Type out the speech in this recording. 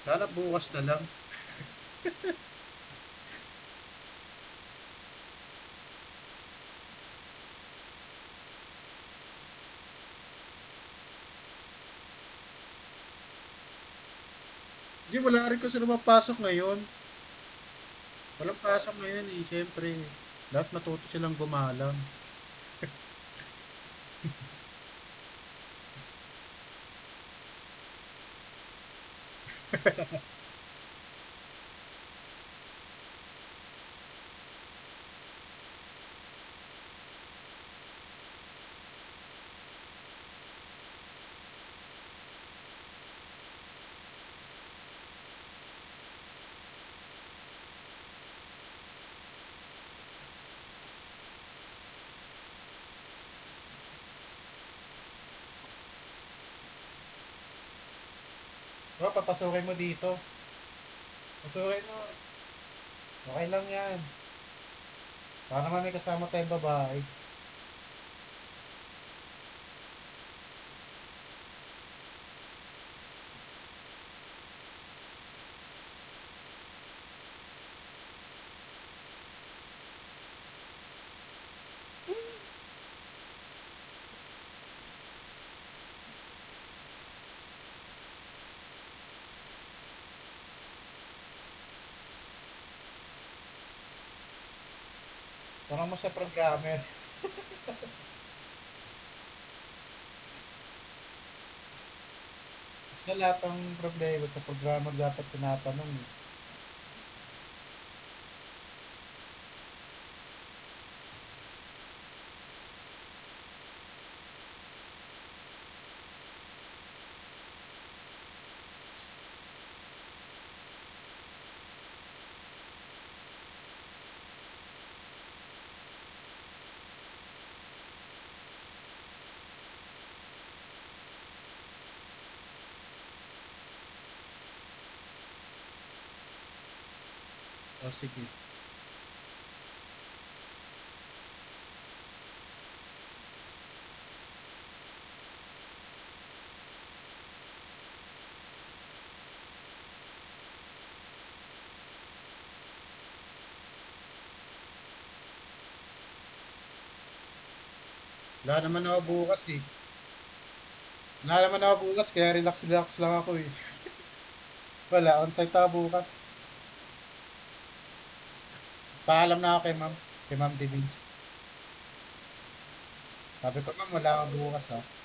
Sana bukas na lang. Hindi, wala rin kasi lumapasok ngayon. Walang pasok ngayon eh, siyempre. Lahat matuto silang gumalang. Oh, papasukin mo dito. Pasukin mo. Okay lang yan. Para naman may kasama tayong babae. Parang mo sa programmer. Kasi lahat ng problema sa programmer dapat tinatanong eh. O sige. Wala naman ako bukas eh. Wala naman ako bukas, kaya relax-relax lang ako eh. Wala, on-site ako bukas. Paalam na ako kay ma'am. Kay ma'am Denise. Sabi ko, ma'am, wala ako bukas ha.